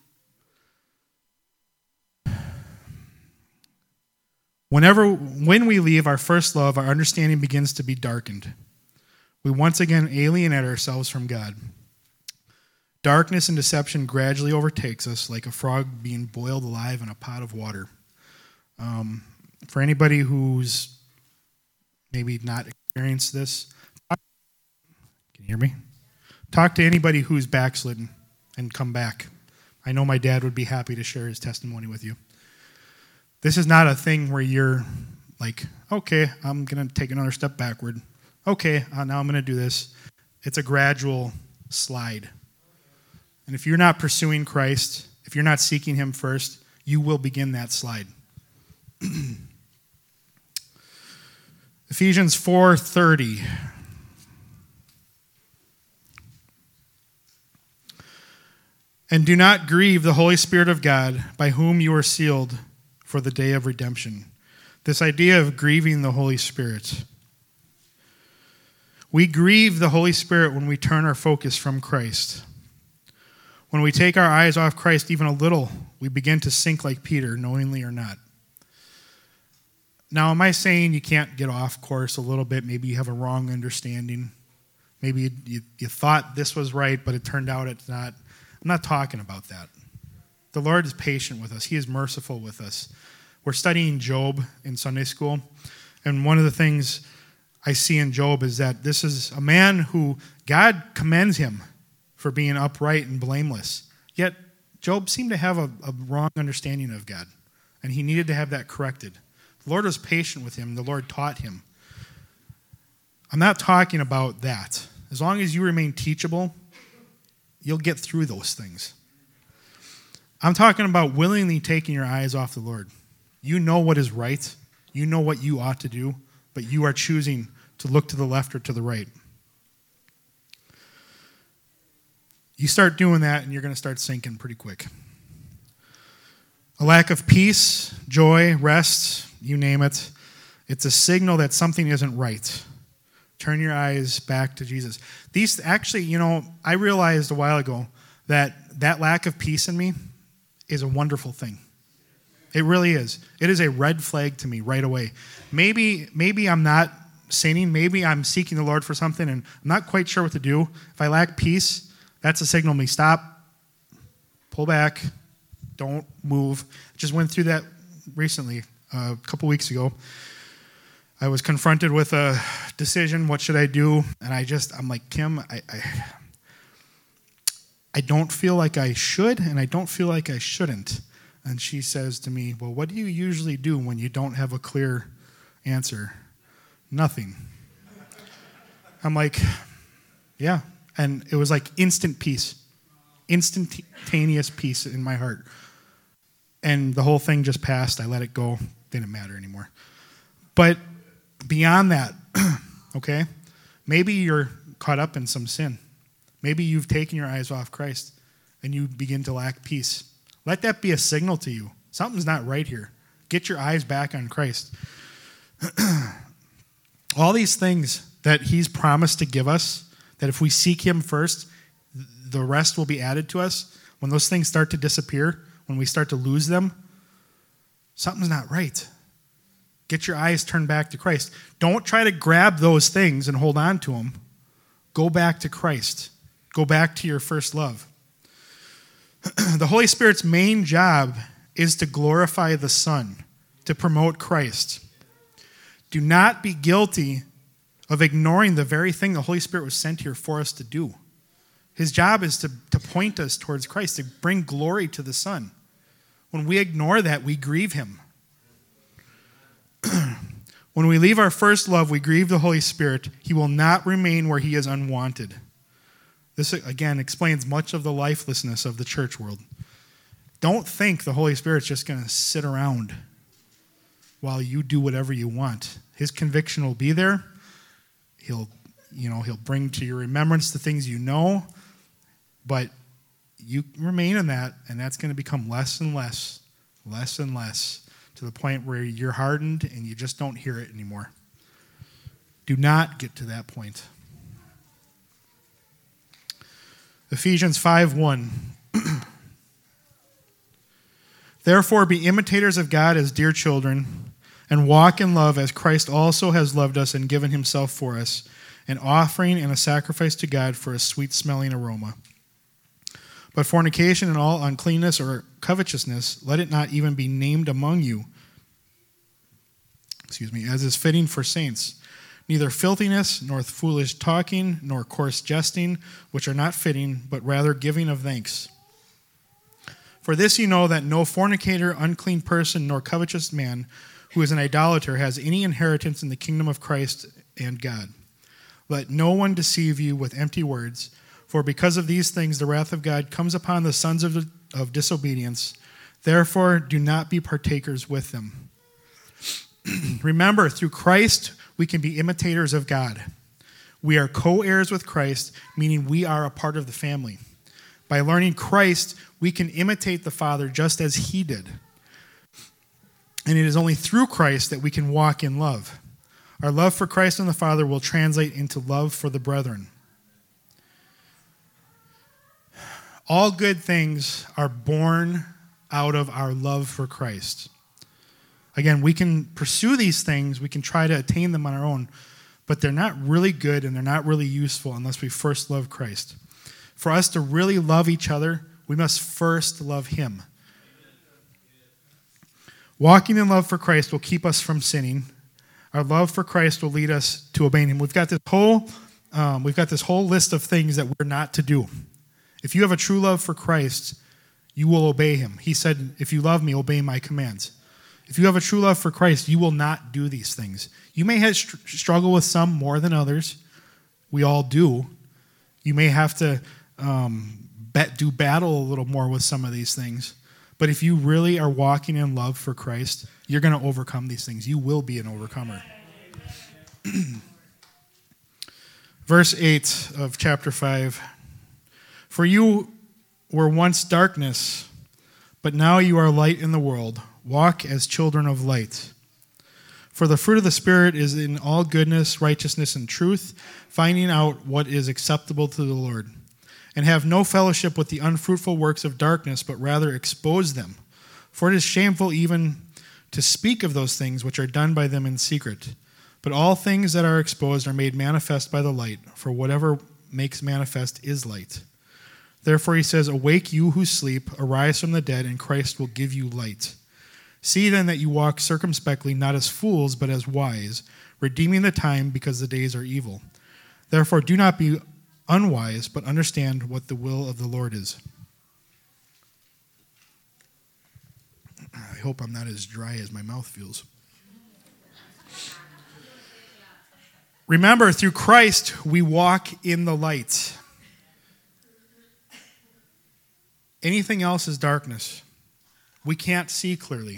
Whenever, when we leave our first love, our understanding begins to be darkened. We once again alienate ourselves from God. Darkness and deception gradually overtakes us like a frog being boiled alive in a pot of water. Um, for anybody who's maybe not experienced this, can you hear me? Talk to anybody who's backslidden and come back. I know my dad would be happy to share his testimony with you. This is not a thing where you're like, okay, I'm going to take another step backward. Okay, uh, now I'm going to do this. It's a gradual slide. And if you're not pursuing Christ, if you're not seeking him first, you will begin that slide. Ephesians four thirty. And do not grieve the Holy Spirit of God, by whom you are sealed for the day of redemption. This idea of grieving the Holy Spirit. We grieve the Holy Spirit when we turn our focus from Christ. When we take our eyes off Christ even a little, we begin to sink like Peter, knowingly or not. Now, am I saying you can't get off course a little bit? Maybe you have a wrong understanding. Maybe you, you, you thought this was right, but it turned out it's not. I'm not talking about that. The Lord is patient with us. He is merciful with us. We're studying Job in Sunday school, and one of the things I see in Job is that this is a man who God commends him for being upright and blameless. Yet Job seemed to have a, a wrong understanding of God, and he needed to have that corrected. The Lord was patient with him. The Lord taught him. I'm not talking about that. As long as you remain teachable, you'll get through those things. I'm talking about willingly taking your eyes off the Lord. You know what is right. You know what you ought to do, but you are choosing to look to the left or to the right. You start doing that, and you're going to start sinking pretty quick. A lack of peace, joy, rest, you name it. It's a signal that something isn't right. Turn your eyes back to Jesus. These actually, you know, I realized a while ago that that lack of peace in me is a wonderful thing. It really is. It is a red flag to me right away. Maybe, maybe I'm not sinning. Maybe I'm seeking the Lord for something, and I'm not quite sure what to do. If I lack peace, that's a signal to me. Stop. Pull back. Don't move. I just went through that recently, uh, a couple weeks ago. I was confronted with a decision. What should I do? And I just, I'm like, Kim, I, I, I don't feel like I should, and I don't feel like I shouldn't. And she says to me, well, what do you usually do when you don't have a clear answer? Nothing. I'm like, yeah. And it was like instant peace, instantaneous peace in my heart. And the whole thing just passed. I let it go. Didn't matter anymore. But beyond that, okay, maybe you're caught up in some sin. Maybe you've taken your eyes off Christ and you begin to lack peace. Let that be a signal to you. Something's not right here. Get your eyes back on Christ. All these things that he's promised to give us, that if we seek him first, the rest will be added to us. When those things start to disappear, when we start to lose them, something's not right. Get your eyes turned back to Christ. Don't try to grab those things and hold on to them. Go back to Christ. Go back to your first love. The Holy Spirit's main job is to glorify the Son, to promote Christ. Do not be guilty of ignoring the very thing the Holy Spirit was sent here for us to do. His job is to, to point us towards Christ, to bring glory to the Son. When we ignore that, we grieve him. When we leave our first love, we grieve the Holy Spirit. He will not remain where he is unwanted. This, again, explains much of the lifelessness of the church world. Don't think the Holy Spirit's just going to sit around. while you do whatever you want. His conviction will be there. He'll, you know, he'll bring to your remembrance the things you know, but you remain in that, and that's going to become less and less, less and less, to the point where you're hardened and you just don't hear it anymore. Do not get to that point. Ephesians five one. Therefore, be imitators of God as dear children, and walk in love as Christ also has loved us and given himself for us, an offering and a sacrifice to God for a sweet-smelling aroma. But fornication and all uncleanness or covetousness, let it not even be named among you, excuse me, as is fitting for saints. Neither filthiness, nor foolish talking, nor coarse jesting, which are not fitting, but rather giving of thanks. For this you know that no fornicator, unclean person, nor covetous man who is an idolater has any inheritance in the kingdom of Christ and God. Let no one deceive you with empty words, for because of these things the wrath of God comes upon the sons of, of disobedience. Therefore do not be partakers with them. Remember, through Christ we can be imitators of God. We are co-heirs with Christ, meaning we are a part of the family. By learning Christ, we can imitate the Father just as he did. And it is only through Christ that we can walk in love. Our love for Christ and the Father will translate into love for the brethren. All good things are born out of our love for Christ. Again, we can pursue these things, we can try to attain them on our own, but they're not really good and they're not really useful unless we first love Christ. For us to really love each other, we must first love him. Walking in love for Christ will keep us from sinning. Our love for Christ will lead us to obeying him. We've got this whole, um, we've got this whole list of things that we're not to do. If you have a true love for Christ, you will obey him. He said, if you love me, obey my commands. If you have a true love for Christ, you will not do these things. You may have str- struggle with some more than others. We all do. You may have to um, bet, do battle a little more with some of these things. But if you really are walking in love for Christ, you're going to overcome these things. You will be an overcomer. Verse eight of chapter five. For you were once darkness, but now you are light in the world. Walk as children of light. For the fruit of the Spirit is in all goodness, righteousness, and truth, finding out what is acceptable to the Lord. And have no fellowship with the unfruitful works of darkness, but rather expose them. For it is shameful even to speak of those things which are done by them in secret. But all things that are exposed are made manifest by the light, for whatever makes manifest is light. Therefore he says, awake you who sleep, arise from the dead, and Christ will give you light. See then that you walk circumspectly, not as fools, but as wise, redeeming the time because the days are evil. Therefore do not be unwise, but understand what the will of the Lord is. I hope I'm not as dry as my mouth feels. Remember, through Christ, we walk in the light. Anything else is darkness. We can't see clearly.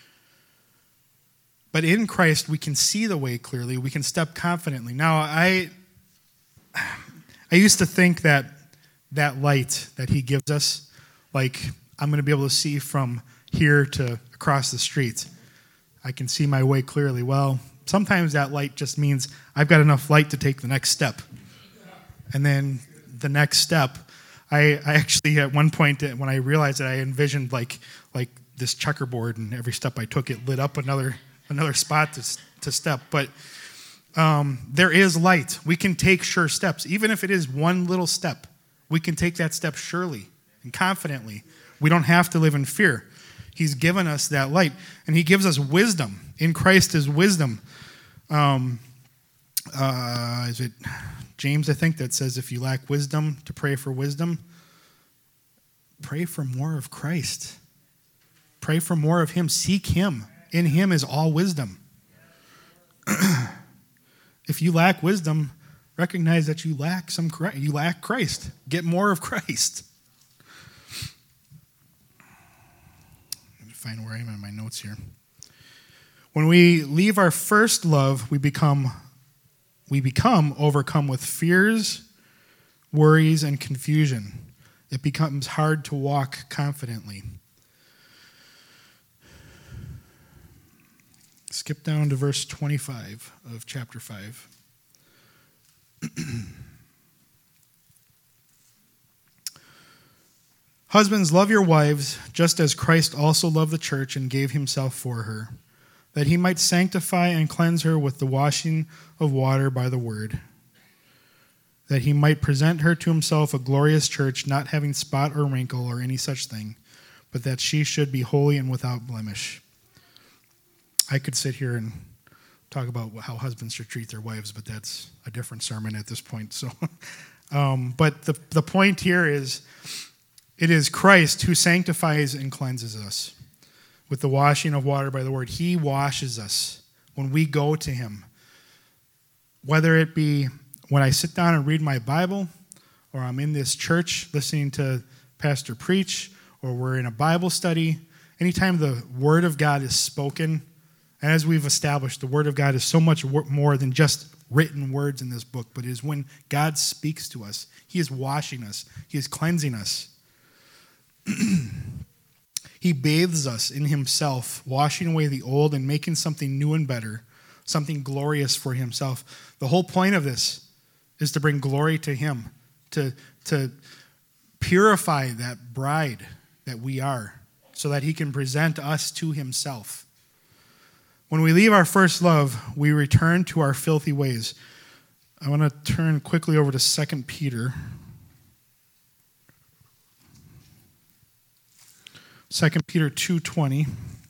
But in Christ, we can see the way clearly. We can step confidently. Now, I I used to think that that light that he gives us, like I'm going to be able to see from here to across the street. I can see my way clearly. Well, sometimes that light just means I've got enough light to take the next step. And then the next step, I, I actually at one point when I realized that I envisioned like like this checkerboard, and every step I took it lit up another another spot to to step. But um, there is light. We can take sure steps, even if it is one little step. We can take that step surely and confidently. We don't have to live in fear. He's given us that light, and he gives us wisdom. In Christ is wisdom. Um, uh, is it James, I think, that says if you lack wisdom, to pray for wisdom? Pray for more of Christ. Pray for more of him. Seek him. In him is all wisdom. If you lack wisdom, recognize that you lack some you lack Christ. Get more of Christ. Let me find where I am in my notes here. When we leave our first love, we become we become overcome with fears, worries, and confusion. It becomes hard to walk confidently. Skip down to verse twenty-five of chapter five. Husbands, love your wives, just as Christ also loved the church and gave himself for her, that he might sanctify and cleanse her with the washing of water by the word, that he might present her to himself a glorious church, not having spot or wrinkle or any such thing, but that she should be holy and without blemish. I could sit here and talk about how husbands should treat their wives, but that's a different sermon at this point. So, um, but the the point here is, it is Christ who sanctifies and cleanses us with the washing of water by the word. He washes us when we go to him. Whether it be when I sit down and read my Bible, or I'm in this church listening to pastor preach, or we're in a Bible study, anytime the word of God is spoken, and as we've established, the word of God is so much more than just written words in this book, but it is when God speaks to us. He is washing us. He is cleansing us. He bathes us in himself, washing away the old and making something new and better, something glorious for himself. The whole point of this is to bring glory to him, to, to purify that bride that we are, so that he can present us to himself. When we leave our first love, we return to our filthy ways. I want to turn quickly over to Second Peter. Second Peter two twenty.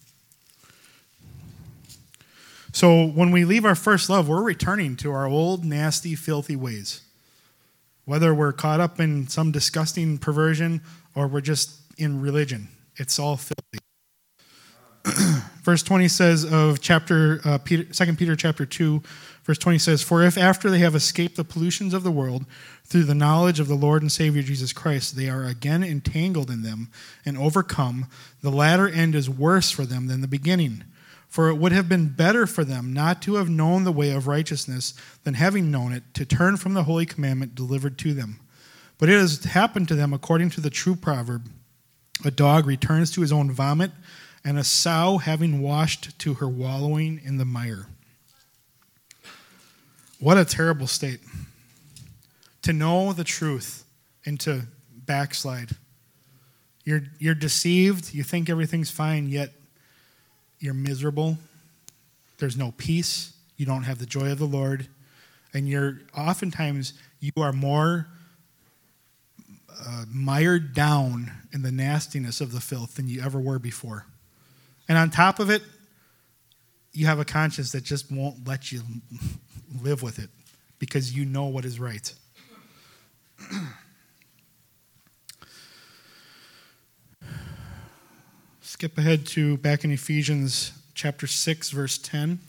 So when we leave our first love, we're returning to our old, nasty, filthy ways. Whether we're caught up in some disgusting perversion or we're just in religion, it's all filthy. Verse twenty says of chapter uh, Peter, Second Peter chapter two, verse twenty says, "For if after they have escaped the pollutions of the world through the knowledge of the Lord and Savior Jesus Christ, they are again entangled in them and overcome, the latter end is worse for them than the beginning. For it would have been better for them not to have known the way of righteousness than having known it, to turn from the holy commandment delivered to them. But it has happened to them according to the true proverb, a dog returns to his own vomit, and a sow having washed to her wallowing in the mire." What a terrible state. To know the truth and to backslide. You're, you're deceived, you think everything's fine, yet you're miserable. There's no peace. You don't have the joy of the Lord. And you're oftentimes, you are more uh, mired down in the nastiness of the filth than you ever were before. And on top of it, you have a conscience that just won't let you live with it because you know what is right. Skip ahead to back in Ephesians chapter six, verse ten.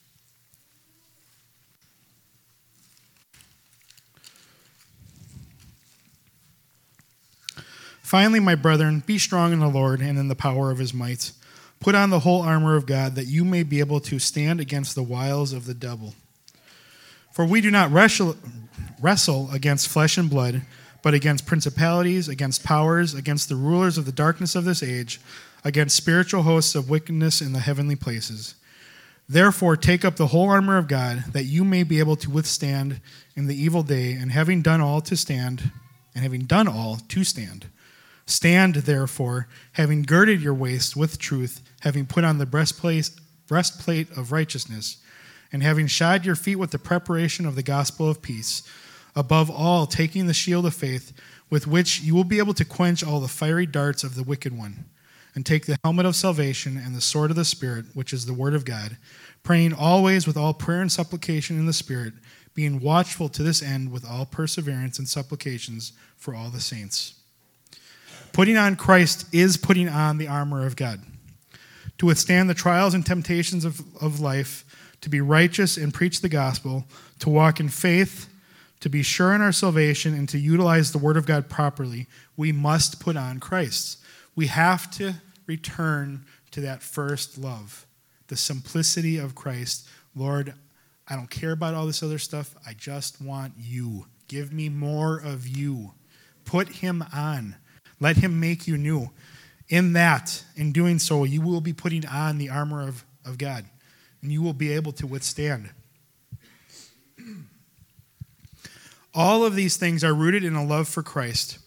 "Finally, my brethren, be strong in the Lord and in the power of his might. Put on the whole armor of God, that you may be able to stand against the wiles of the devil. For we do not wrestle, wrestle against flesh and blood, but against principalities, against powers, against the rulers of the darkness of this age, against spiritual hosts of wickedness in the heavenly places. Therefore, take up the whole armor of God, that you may be able to withstand in the evil day, and having done all to stand, and having done all to stand. Stand, therefore, having girded your waist with truth, having put on the breastplate, breastplate of righteousness, and having shod your feet with the preparation of the gospel of peace. Above all, taking the shield of faith, with which you will be able to quench all the fiery darts of the wicked one. And take the helmet of salvation and the sword of the Spirit, which is the word of God, praying always with all prayer and supplication in the Spirit, being watchful to this end with all perseverance and supplications for all the saints." Putting on Christ is putting on the armor of God. To withstand the trials and temptations of, of life, to be righteous and preach the gospel, to walk in faith, to be sure in our salvation, and to utilize the word of God properly, we must put on Christ. We have to return to that first love the simplicity of Christ. Lord, I don't care about all this other stuff. I just want you. Give me more of you. Put him on. Let him make you new. In that, in doing so, you will be putting on the armor of, of God, and you will be able to withstand. All of these things are rooted in a love for Christ.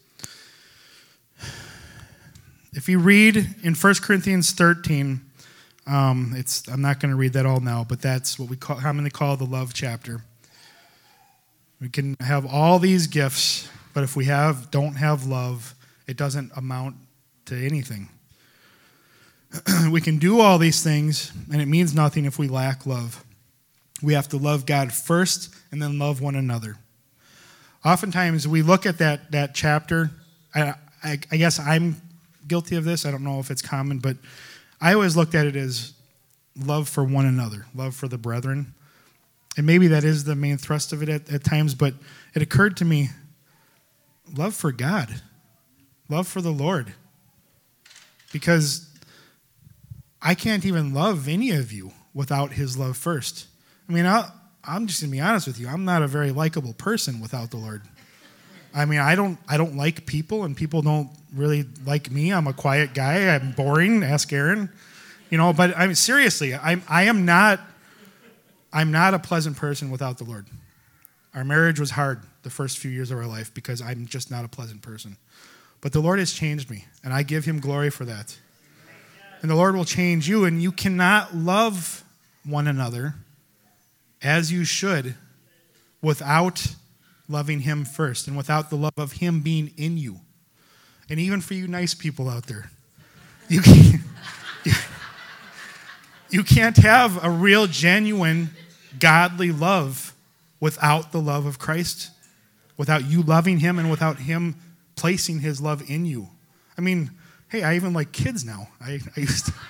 If you read in First Corinthians thirteen, um, it's I'm not going to read that all now, but that's what we call, commonly call the love chapter. We can have all these gifts, but if we have don't have love, it doesn't amount to anything. We can do all these things, and it means nothing if we lack love. We have to love God first and then love one another. Oftentimes, we look at that, that chapter. I, I, I guess I'm guilty of this. I don't know if it's common, but I always looked at it as love for one another, love for the brethren. And maybe that is the main thrust of it at, at times, but it occurred to me, love for God, love for the Lord. Because I can't even love any of you without his love first. I mean, I'll, I'm just going to be honest with you. I'm not a very likable person without the Lord. I mean, I don't I don't like people, and people don't really like me. I'm a quiet guy. I'm boring. Ask Aaron. You know, but I mean, seriously, I'm I am not I'm not a pleasant person without the Lord. Our marriage was hard the first few years of our life because I'm just not a pleasant person. But the Lord has changed me, and I give him glory for that. And the Lord will change you, and you cannot love one another as you should without loving him first and without the love of him being in you. And even for you nice people out there, you can't, you, you can't have a real, genuine, godly love without the love of Christ, without you loving him and without him placing his love in you. I mean, hey, I even like kids now. I, I used to.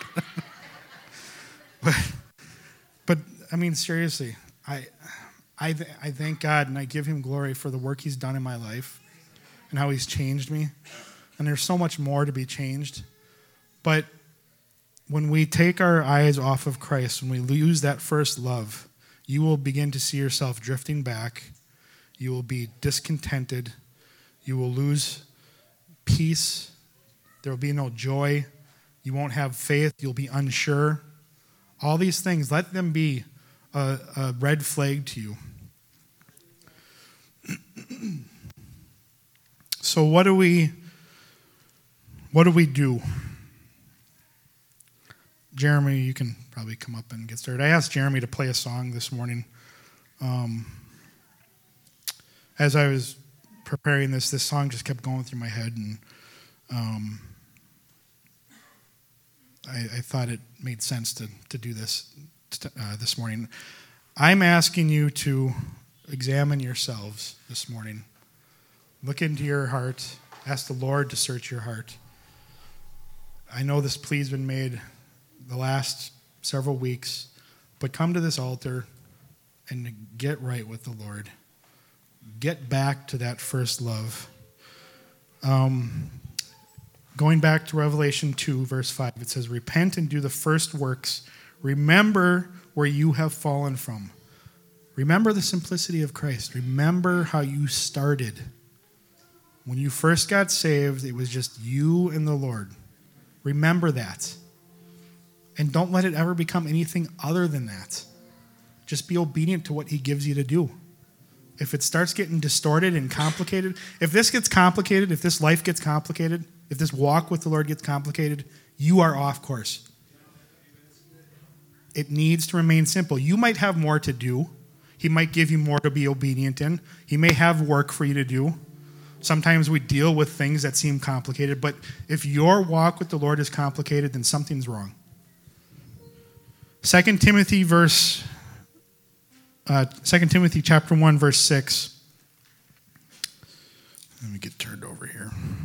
but, but, I mean, seriously, I, I, th- I thank God and I give him glory for the work he's done in my life and how he's changed me. And there's so much more to be changed. But when we take our eyes off of Christ, when we lose that first love, you will begin to see yourself drifting back. You will be discontented. You will lose peace. There will be no joy. You won't have faith. You'll be unsure. All these things, let them be a, a red flag to you. So what do we what do we do? Jeremy, you can probably come up and get started. I asked Jeremy to play a song this morning. Um, as I was preparing this, this song just kept going through my head, and um, I, I thought it made sense to to do this uh, this morning. I'm asking you to examine yourselves this morning. Look into your heart. Ask the Lord to search your heart. I know this plea's been made the last several weeks, but come to this altar and get right with the Lord. Get back to that first love. Um, going back to Revelation two, verse five, it says, "Repent and do the first works. Remember where you have fallen from." Remember the simplicity of Christ. Remember how you started. When you first got saved, it was just you and the Lord. Remember that. And don't let it ever become anything other than that. Just be obedient to what he gives you to do. If it starts getting distorted and complicated, if this gets complicated, if this life gets complicated, if this walk with the Lord gets complicated, you are off course. It needs to remain simple. You might have more to do. He might give you more to be obedient in. He may have work for you to do. Sometimes we deal with things that seem complicated, but if your walk with the Lord is complicated, then something's wrong. Second Timothy verse, uh, Second Timothy chapter one, verse six. Let me get turned over here.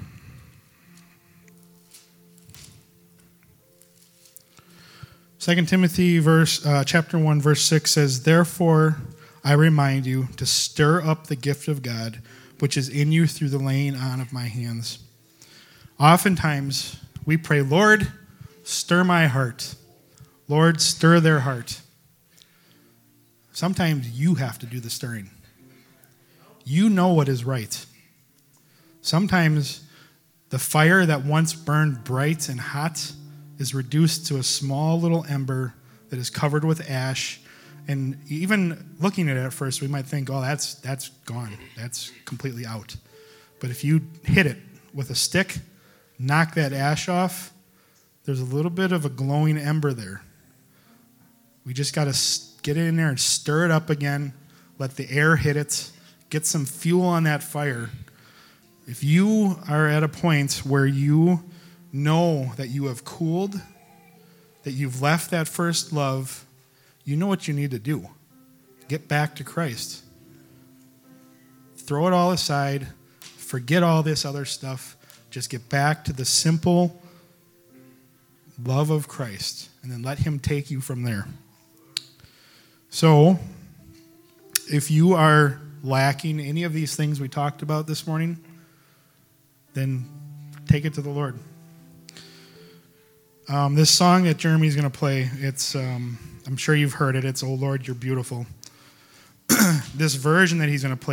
Second Timothy verse, uh, chapter one, verse six says, "Therefore I remind you to stir up the gift of God, which is in you through the laying on of my hands." Oftentimes, we pray, "Lord, stir my heart. Lord, stir their heart. Sometimes you have to do the stirring. You know what is right. Sometimes the fire that once burned bright and hot is reduced to a small little ember that is covered with ash. And even looking at it at first, we might think, oh, that's that's gone. That's completely out. But if you hit it with a stick, knock that ash off, there's a little bit of a glowing ember there. We just got to get it in there and stir it up again, let the air hit it, get some fuel on that fire. If you are at a point where you know that you have cooled, that you've left that first love, you know what you need to do. Get back to Christ. Throw it all aside. Forget all this other stuff. Just get back to the simple love of Christ, and then let him take you from there. So, if you are lacking any of these things we talked about this morning, then take it to the Lord. Um, this song that Jeremy's going to play, it's um, I'm sure you've heard it. It's "Oh Lord, You're Beautiful." This version that he's going to play